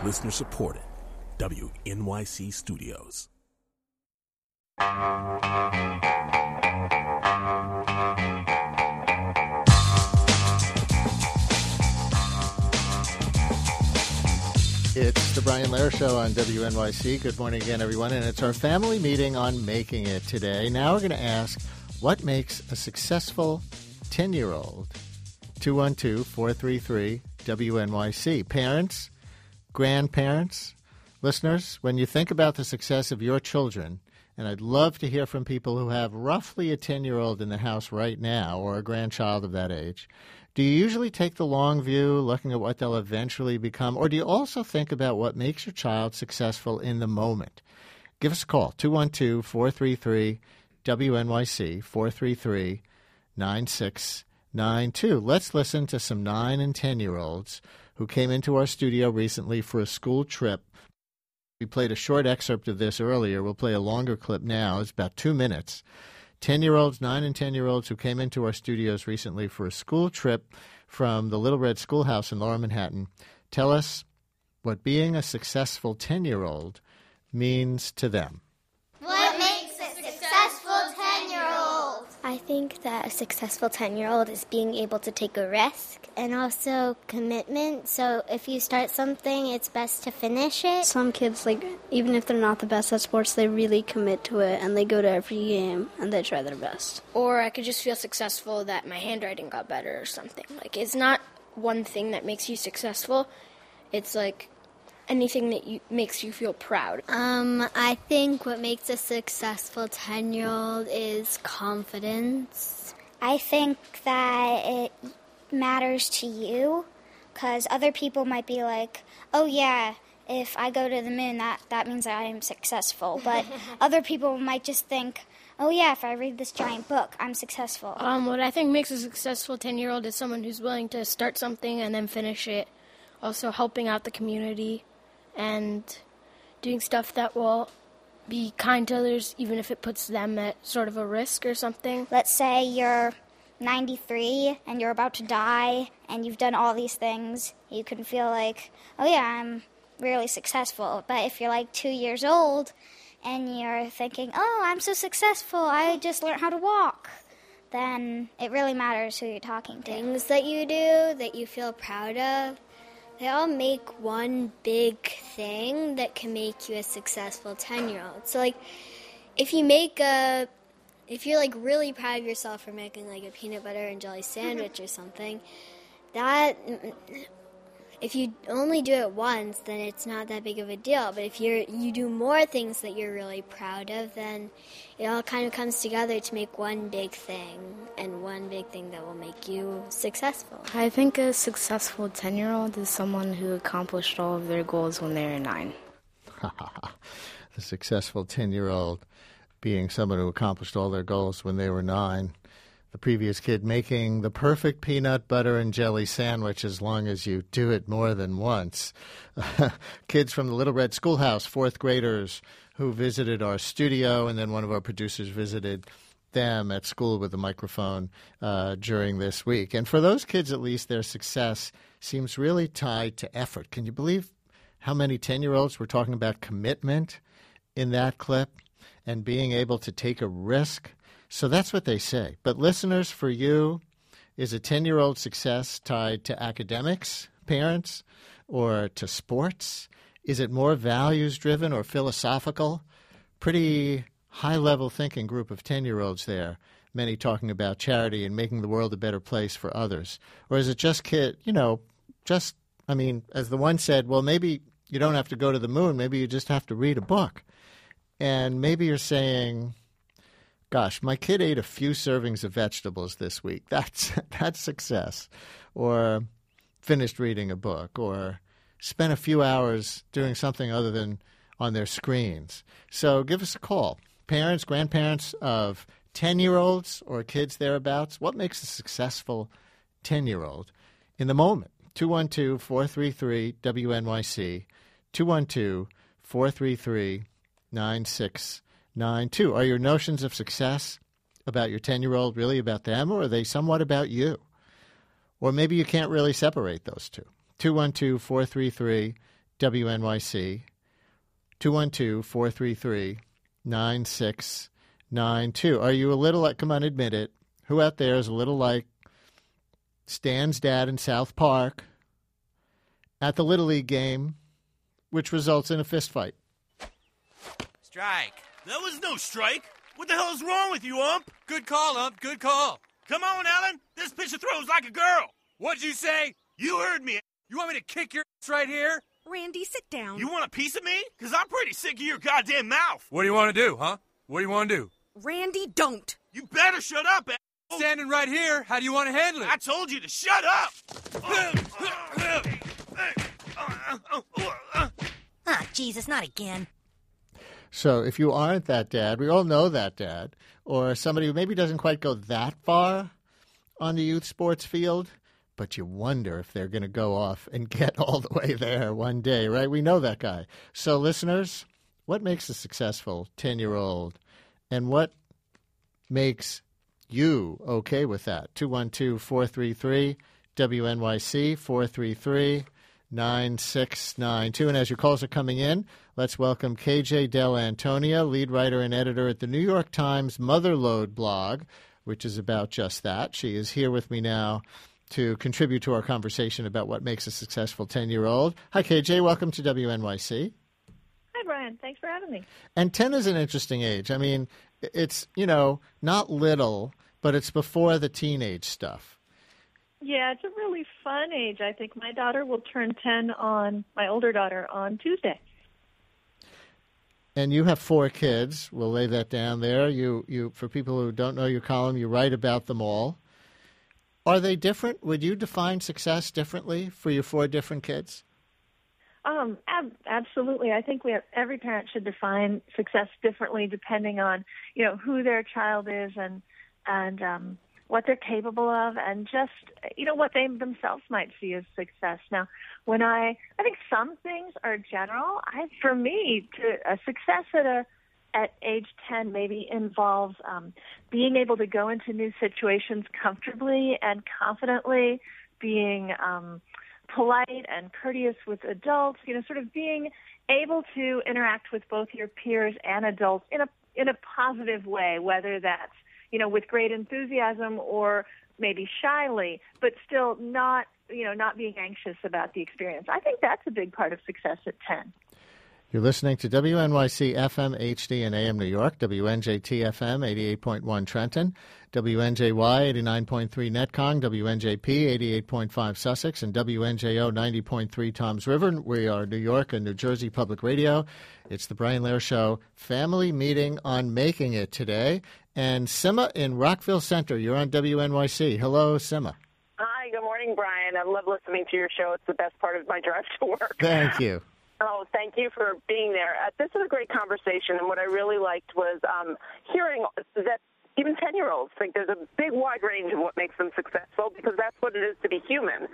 Listener supported. WNYC Studios. It's the Brian Lehrer Show on WNYC. Good morning again, everyone. And it's our family meeting on making it today. Now we're going to ask, what makes a successful 10-year-old? 212-433-WNYC. Parents, grandparents, listeners, when you think about the success of your children, and I'd love to hear from people who have roughly a 10-year-old in the house right now or a grandchild of that age, do you usually take the long view, looking at what they'll eventually become, or do you also think about what makes your child successful in the moment? Give us a call, 212-433-WNYC, 433-9692. Let's listen to some 9 and 10-year-olds who came into our studio recently for a school trip. We played a short excerpt of this earlier. We'll play a longer clip now. It's about 2 minutes. 10-year-olds, 9 and 10-year-olds who came into our studios recently for a school trip from the Little Red Schoolhouse in Lower Manhattan tell us what being a successful 10-year-old means to them. What makes a successful 10-year-old? I think that a successful 10-year-old is being able to take a risk and also commitment. So if you start something, it's best to finish it. Some kids, even if they're not the best at sports, they really commit to it and they go to every game and they try their best. Or I could just feel successful that my handwriting got better or something. It's not one thing that makes you successful. It's anything that makes you feel proud. I think what makes a successful 10-year-old is confidence. I think that it matters to you because other people might be like, oh yeah, if I go to the moon, that means I am successful. But other people might just think, oh yeah, if I read this giant book, I'm successful. What I think makes a successful 10-year-old is someone who's willing to start something and then finish it. Also helping out the community and doing stuff that will be kind to others, even if it puts them at sort of a risk or something. Let's say you're 93 and you're about to die and you've done all these things. You can feel like, oh yeah, I'm really successful. But if you're 2 years old and you're thinking, oh, I'm so successful, I just learned how to walk, then it really matters who you're talking to. Things that you do that you feel proud of, they all make one big thing that can make you a successful 10-year-old. So, if you're really proud of yourself for making a peanut butter and jelly sandwich or something, that if you only do it once, then it's not that big of a deal. But if you do more things that you're really proud of, then it all kind of comes together to make one big thing, and one big thing that will make you successful. I think a successful 10-year-old is someone who accomplished all of their goals when they were 9. The successful 10-year-old being someone who accomplished all their goals when they were 9. The previous kid making the perfect peanut butter and jelly sandwich as long as you do it more than once. Kids from the Little Red Schoolhouse, 4th graders who visited our studio, and then one of our producers visited them at school with a microphone during this week. And for those kids, at least, their success seems really tied to effort. Can you believe how many 10-year-olds were talking about commitment in that clip and being able to take a risk? So that's what they say. But listeners, for you, is a 10-year-old success tied to academics, parents, or to sports? Is it more values-driven or philosophical? Pretty high-level thinking group of 10-year-olds there, many talking about charity and making the world a better place for others. Or is it just as the one said, well, maybe you don't have to go to the moon. Maybe you just have to read a book. And maybe you're saying, gosh, my kid ate a few servings of vegetables this week. That's success. Or finished reading a book, or spent a few hours doing something other than on their screens. So give us a call. Parents, grandparents of 10-year-olds or kids thereabouts, what makes a successful 10-year-old in the moment? 212-433-WNYC, 212-433-9692. Are your notions of success about your 10-year-old really about them, or are they somewhat about you? Or maybe you can't really separate those two. 212-433 WNYC, 212-433-9692. Are you a little like, come on, admit it, who out there is a little like Stan's dad in South Park at the Little League game, which results in a fist fight? Strike. That was no strike. What the hell is wrong with you, Ump? Good call, Ump. Good call. Come on, Alan. This pitcher throws like a girl. What'd you say? You heard me. You want me to kick your ass right here? Randy, sit down. You want a piece of me? Because I'm pretty sick of your goddamn mouth. What do you want to do, huh? What do you want to do? Randy, don't. You better shut up, Standing right here. How do you want to handle it? I told you to shut up. Ah, Jesus, not again. So if you aren't that dad, we all know that dad, or somebody who maybe doesn't quite go that far on the youth sports field, but you wonder if they're going to go off and get all the way there one day, right? We know that guy. So listeners, what makes a successful 10-year-old, and what makes you okay with that? 212-433-WNYC, 433-9692. And as your calls are coming in, let's welcome KJ Del Antonia, lead writer and editor at the New York Times Motherlode blog, which is about just that. She is here with me now to contribute to our conversation about what makes a successful 10-year-old. Hi, KJ. Welcome to WNYC. Hi, Brian. Thanks for having me. And 10 is an interesting age. I mean, it's, not little, but it's before the teenage stuff. Yeah, it's a really fun age. I think my daughter will turn 10 my older daughter, on Tuesday. And you have 4 kids. We'll lay that down there. You, for people who don't know your column, you write about them all. Are they different? Would you define success differently for your 4 different kids? Absolutely. I think every parent should define success differently depending on, who their child is and what they're capable of, and just, what they themselves might see as success. Now, when I think some things are general. For me, a success at age 10 maybe involves being able to go into new situations comfortably and confidently, being polite and courteous with adults, sort of being able to interact with both your peers and adults in a positive way, whether that's, with great enthusiasm or maybe shyly, but still not being anxious about the experience. I think that's a big part of success at 10. You're listening to WNYC FM HD and AM New York, WNJT FM 88.1 Trenton, WNJY 89.3 Netcong, WNJP 88.5 Sussex, and WNJO 90.3 Toms River. We are New York and New Jersey Public Radio. It's the Brian Lehrer Show family meeting on Making It today. And Sima in Rockville Center, you're on WNYC. Hello, Sima. Hi, good morning, Brian. I love listening to your show. It's the best part of my drive to work. Thank you. Oh, thank you for being there. This is a great conversation, and what I really liked was hearing that even 10-year-olds think there's a big wide range of what makes them successful, because that's what it is to be human.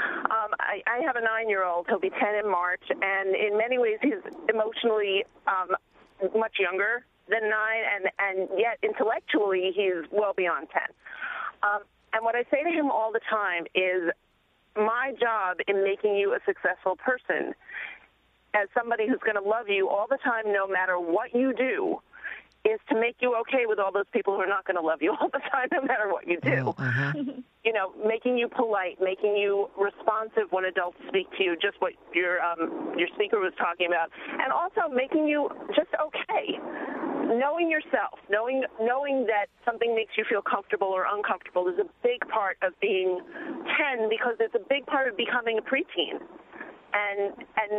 I have a 9-year-old. He'll be 10 in March, and in many ways he's emotionally much younger than 9, and yet intellectually he's well beyond 10. And what I say to him all the time is, my job in making you a successful person, as somebody who's going to love you all the time, no matter what you do, is to make you okay with all those people who are not going to love you all the time, no matter what you do. Making you polite, making you responsive when adults speak to you, just what your speaker was talking about, and also making you just okay. Knowing yourself, knowing that something makes you feel comfortable or uncomfortable is a big part of being 10, because it's a big part of becoming a preteen. And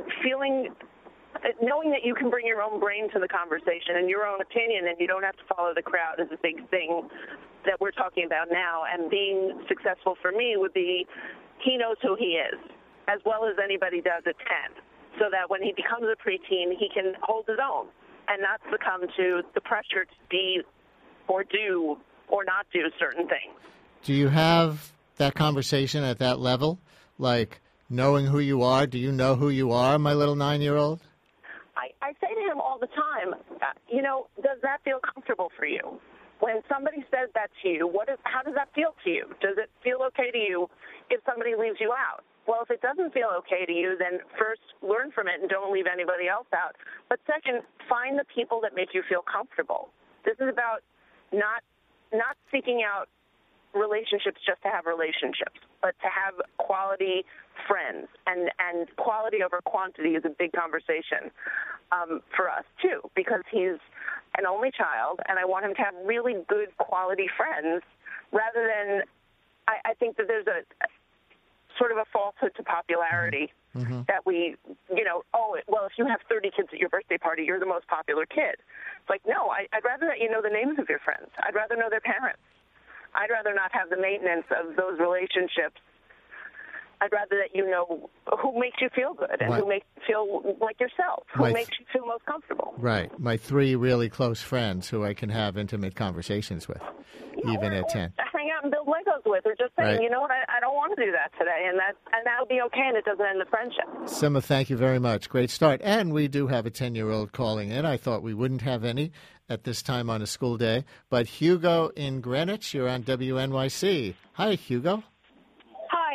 knowing that you can bring your own brain to the conversation and your own opinion, and you don't have to follow the crowd, is a big thing that we're talking about now. And being successful for me would be, he knows who he is, as well as anybody does at 10, so that when he becomes a preteen, he can hold his own and not succumb to the pressure to be or do or not do certain things. Do you have that conversation at that level? Like, knowing who you are? Do you know who you are, my little 9-year-old? I say to him all the time, does that feel comfortable for you? when somebody says that to you, how does that feel to you? Does it feel okay to you if somebody leaves you out? Well, if it doesn't feel okay to you, then first learn from it and don't leave anybody else out. But second, find the people that make you feel comfortable. This is about not seeking out relationships just to have relationships, but to have quality friends. And quality over quantity is a big conversation for us, too, because he's an only child, and I want him to have really good quality friends rather than I think that there's a sort of a falsehood to popularity that we, well, if you have 30 kids at your birthday party, you're the most popular kid. It's like, no, I'd rather that you know the names of your friends. I'd rather know their parents. I'd rather not have the maintenance of those relationships. I'd rather that you know who makes you feel good and who makes you feel like yourself, who makes you feel most comfortable. Right. My 3 really close friends who I can have intimate conversations with, even at 10. Hang out and build Legos with, or just saying, right. You know what, I don't want to do that today, and that'll be okay, and it doesn't end the friendship. Sima, thank you very much. Great start. And we do have a 10-year-old calling in. I thought we wouldn't have any at this time on a school day. But Hugo in Greenwich, you're on WNYC. Hi, Hugo. Hi.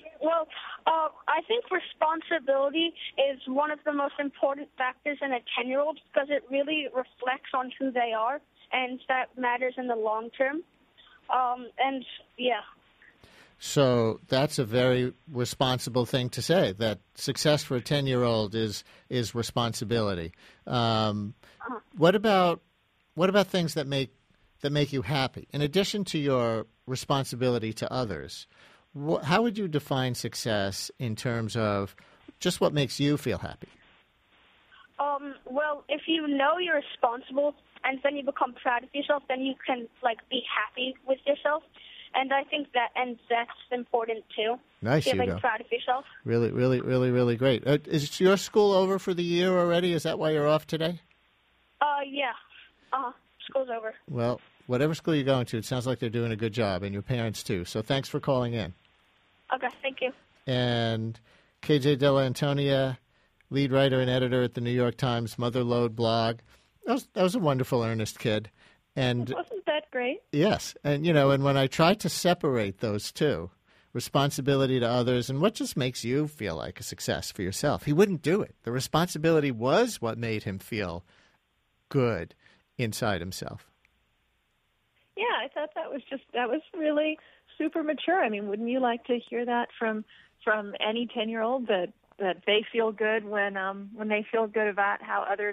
I think responsibility is one of the most important factors in a 10-year-old because it really reflects on who they are, and that matters in the long term. So that's a very responsible thing to say, that success for a 10-year-old is responsibility. What about things that make you happy? In addition to your responsibility to others, how would you define success in terms of just what makes you feel happy? Well, if you know you're responsible and then you become proud of yourself, then you can be happy with yourself. And I think that's important too. Nice, feeling Hugo. proud of yourself. Really, really, really, really great. Is your school over for the year already? Is that why you're off today? Yeah. School's over. Well, whatever school you're going to, it sounds like they're doing a good job, and your parents too. So thanks for calling in. Okay, thank you. And KJ Della Antonia, lead writer and editor at the New York Times Motherlode blog. That was a wonderful, earnest kid. And wasn't that great? Yes. And, and when I try to separate those two, responsibility to others and what just makes you feel like a success for yourself, he wouldn't do it. The responsibility was what made him feel good inside himself. Yeah, I thought that was really super mature. I mean, wouldn't you like to hear that from any 10-year-old that they feel good when they feel good about how others,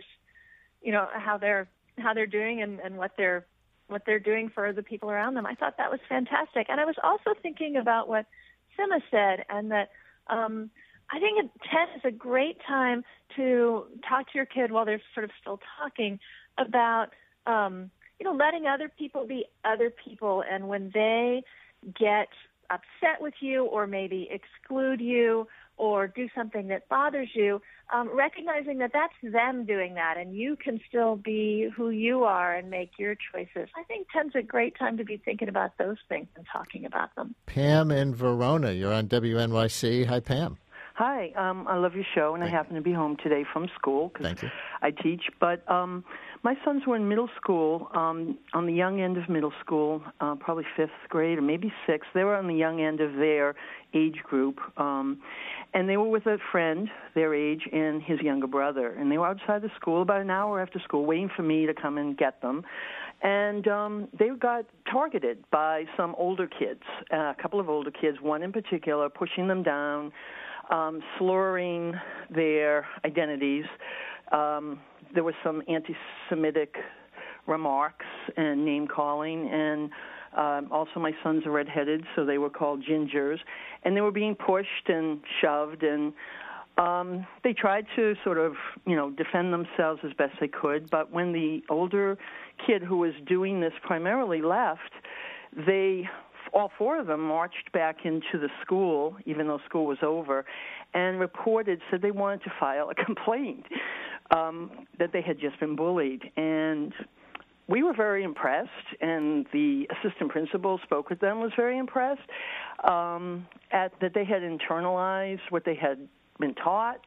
how they're doing and what they're doing for the people around them. I thought that was fantastic. And I was also thinking about what Sima said, and that I think at 10 is a great time to talk to your kid while they're sort of still talking about letting other people be other people, and when they get upset with you or maybe exclude you or do something that bothers you, recognizing that that's them doing that and you can still be who you are and make your choices. I think 10's a great time to be thinking about those things and talking about them. Pam in Verona, you're on WNYC. Hi, Pam. Hi, I love your show, and I happen to be home today from school because I teach. But my sons were in middle school, on the young end of middle school, probably 5th grade or maybe 6th. They were on the young end of their age group, and they were with a friend their age and his younger brother. And they were outside the school about an hour after school waiting for me to come and get them. And they got targeted by some older kids, a couple of older kids, one in particular, pushing them down, slurring their identities. There were some anti-Semitic remarks and name-calling, and also my sons are redheaded, so they were called gingers, and they were being pushed and shoved, and they tried to sort of, defend themselves as best they could, but when the older kid who was doing this primarily left, all 4 of them marched back into the school, even though school was over, and said they wanted to file a complaint that they had just been bullied. And we were very impressed, and the assistant principal spoke with them, was very impressed that they had internalized what they had been taught,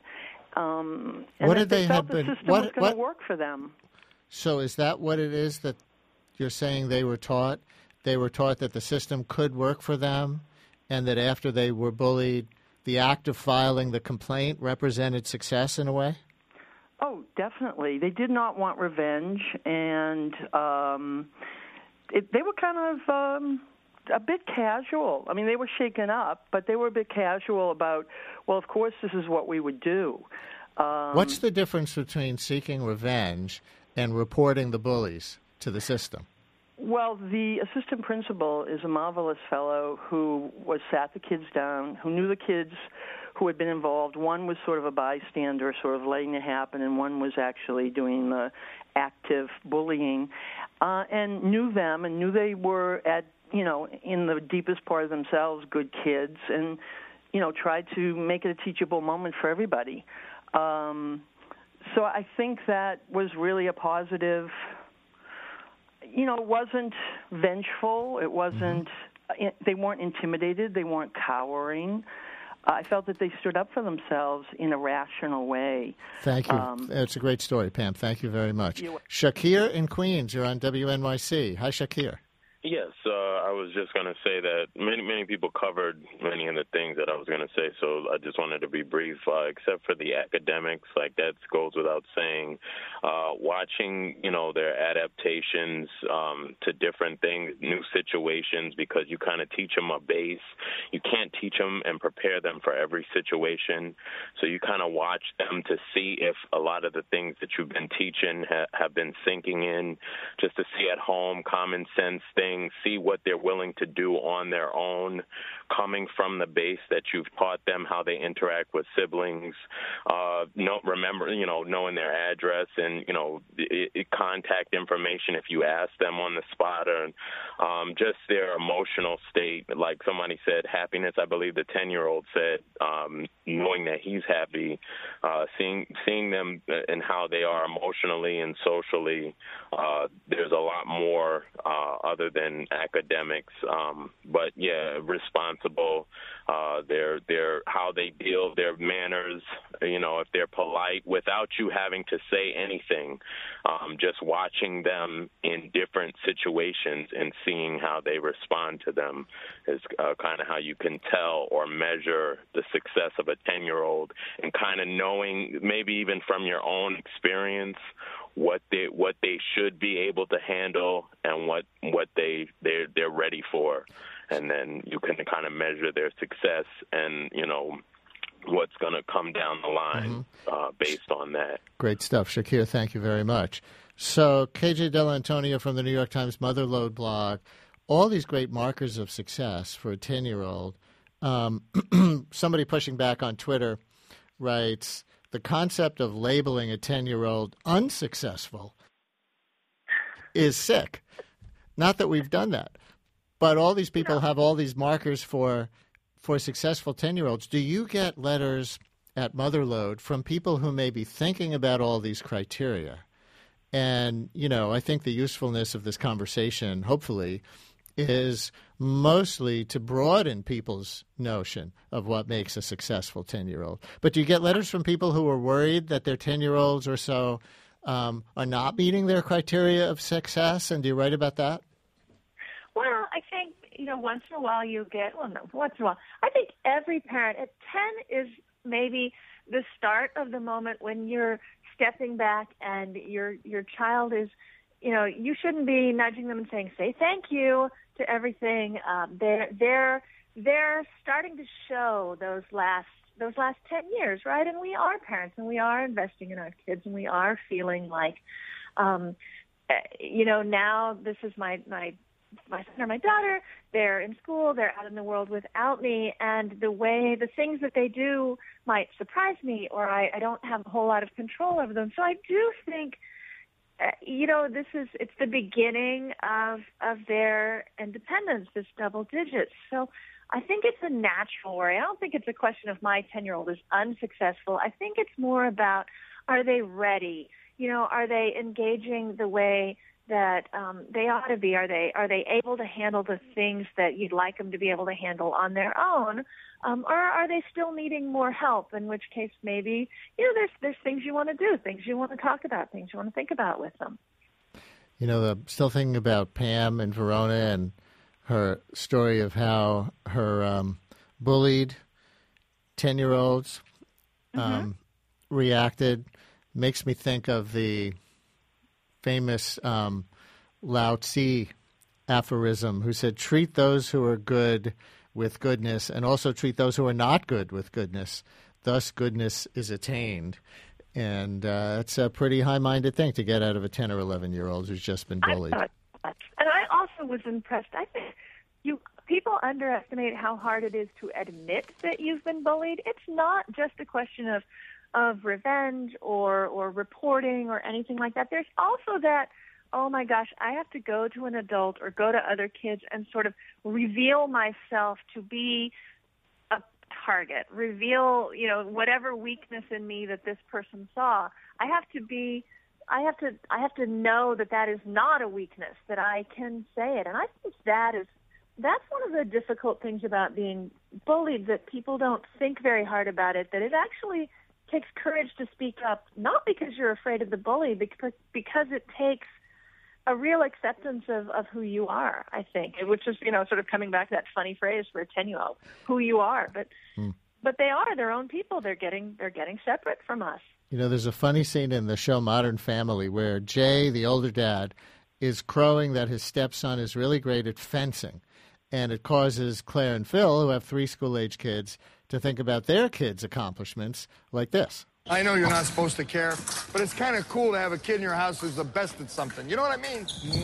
and what that did they felt have been? The system was going to work for them. So is that what it is that you're saying they were taught that the system could work for them, and that after they were bullied, the act of filing the complaint represented success in a way? Oh, definitely. They did not want revenge, and they were kind of a bit casual. I mean, they were shaken up, but they were a bit casual about, well, of course this is what we would do. What's the difference between seeking revenge and reporting the bullies to the system? Well, the assistant principal is a marvelous fellow who sat the kids down, who knew the kids who had been involved. One was sort of a bystander, sort of letting it happen, and one was actually doing the active bullying, and knew them and knew they were in the deepest part of themselves, good kids, and, tried to make it a teachable moment for everybody. So I think that was really a positive. It wasn't vengeful. It wasn't. They weren't intimidated. They weren't cowering. I felt that they stood up for themselves in a rational way. Thank you. It's a great story, Pam. Thank you very much. Shakir in Queens, you're on WNYC. Hi, Shakir. Yes, I was just going to say that many people covered many of the things that I was going to say, so I just wanted to be brief, except for the academics, like that goes without saying. Watching, their adaptations to different things, new situations, because you kind of teach them a base. You can't teach them and prepare them for every situation, so you kind of watch them to see if a lot of the things that you've been teaching have been sinking in, just to see at home, common sense things. See what they're willing to do on their own, coming from the base that you've taught them, how they interact with siblings, knowing their address and, contact information if you ask them on the spot, or just their emotional state. Like somebody said, happiness, I believe the 10-year-old said, knowing that he's happy, seeing them and how they are emotionally and socially, there's a lot more other than academics, but responsible. Their how they deal, their manners. If they're polite without you having to say anything, just watching them in different situations and seeing how they respond to them is kind of how you can tell or measure the success of a 10-year-old, and kind of knowing, maybe even from your own experience, what they should be able to handle and what they're ready for, and then you can kind of measure their success and what's going to come down the line based on that. Great stuff, Shakir. Thank you very much. So KJ Dell'Antonia from the New York Times Motherlode blog, all these great markers of success for a 10-year-old. Somebody pushing back on Twitter writes, the concept of labeling a 10-year-old unsuccessful is sick. Not that we've done that, but all these people have all these markers for successful 10-year-olds. Do you get letters at Motherlode from people who may be thinking about all these criteria? And, I think the usefulness of this conversation, hopefully, is mostly to broaden people's notion of what makes a successful 10-year-old. But do you get letters from people who are worried that their 10-year-olds or so are not meeting their criteria of success? And do you write about that? Well, I think, once in a while I think every parent at 10 is maybe the start of the moment when you're stepping back and your child is, you shouldn't be nudging them and saying, say thank you to everything. They're starting to show those last 10 years, right? And we are parents, and we are investing in our kids, and we are feeling like, now this is my son or my daughter, they're in school, they're out in the world without me, and the things that they do might surprise me, or I don't have a whole lot of control over them. So I do think, it's the beginning of their independence, this double digits. So I think it's a natural worry. I don't think it's a question of my 10-year-old is unsuccessful. I think it's more about, are they ready? Are they engaging the way that they ought to be? Are they able to handle the things that you'd like them to be able to handle on their own, or are they still needing more help? In which case, maybe there's things you want to do, things you want to talk about, things you want to think about with them. You know, I'm still thinking about Pam in Verona and her story of how her bullied 10-year-olds reacted. Makes me think of the famous Lao Tzu aphorism, who said, treat those who are good with goodness and also treat those who are not good with goodness. Thus goodness is attained. And it's a pretty high-minded thing to get out of a 10 or 11-year-old who's just been bullied. And I also was impressed. I think people underestimate how hard it is to admit that you've been bullied. It's not just a question of revenge or reporting or anything like that. There's also that, oh my gosh, I have to go to an adult or go to other kids and sort of reveal myself to be a target, reveal, whatever weakness in me that this person saw. I have to know that is not a weakness, that I can say it. And I think that's one of the difficult things about being bullied, that people don't think very hard about it, that it actually takes courage to speak up, not because you're afraid of the bully, because it takes a real acceptance of who you are, I think, which is, sort of coming back to that funny phrase for a 10-year-old, who you are. But they are their own people. They're getting separate from us. There's a funny scene in the show Modern Family where Jay, the older dad, is crowing that his stepson is really great at fencing. And it causes Claire and Phil, who have 3 school-age kids, to think about their kids' accomplishments like this. I know you're not supposed to care, but it's kind of cool to have a kid in your house who's the best at something. You know what I mean?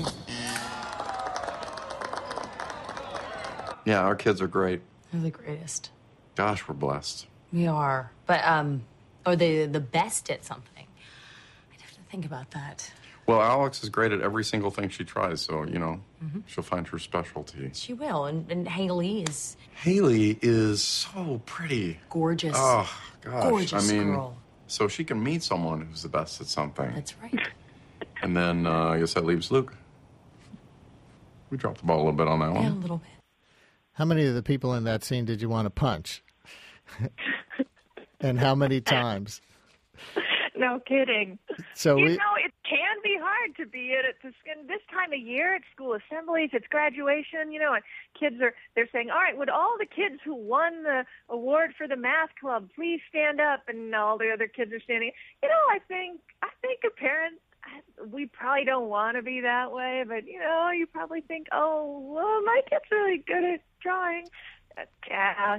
Yeah, our kids are great. They're the greatest. Gosh, we're blessed. We are. But, are they the best at something? I'd have to think about that. Well, Alex is great at every single thing she tries, so, she'll find her specialty. She will. And Haley is... Haley is so pretty. Gorgeous. Oh, gosh. Gorgeous girl. So she can meet someone who's the best at something. That's right. And then I guess that leaves Luke. We dropped the ball a little bit on that one. Yeah, a little bit. How many of the people in that scene did you want to punch? And how many times? No kidding. So it can be hard to be at this time of year at school assemblies. It's graduation, and kids they're saying, all right, would all the kids who won the award for the math club please stand up? And all the other kids are standing. I think a parent, we probably don't want to be that way, but you probably think, oh, well, my kid's really good at drawing. Yeah,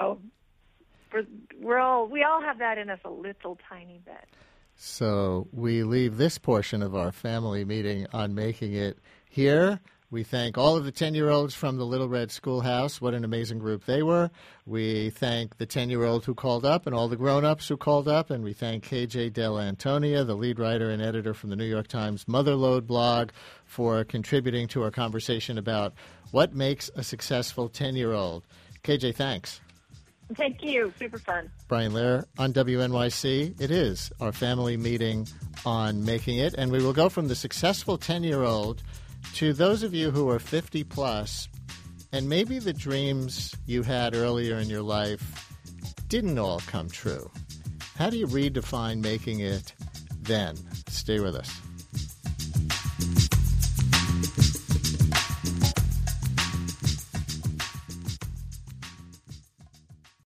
we all have that in us a little tiny bit. So we leave this portion of our family meeting on Making It here. We thank all of the 10-year-olds from the Little Red Schoolhouse. What an amazing group they were. We thank the 10-year-old who called up and all the grown-ups who called up. And we thank KJ Dell'Antonia, the lead writer and editor from the New York Times Motherlode blog, for contributing to our conversation about what makes a successful 10-year-old. KJ, thanks. Thank you. Super fun. Brian Lehrer on WNYC. It is our family meeting on Making It. And we will go from the successful 10-year-old to those of you who are 50-plus, and maybe the dreams you had earlier in your life didn't all come true. How do you redefine making it then? Stay with us.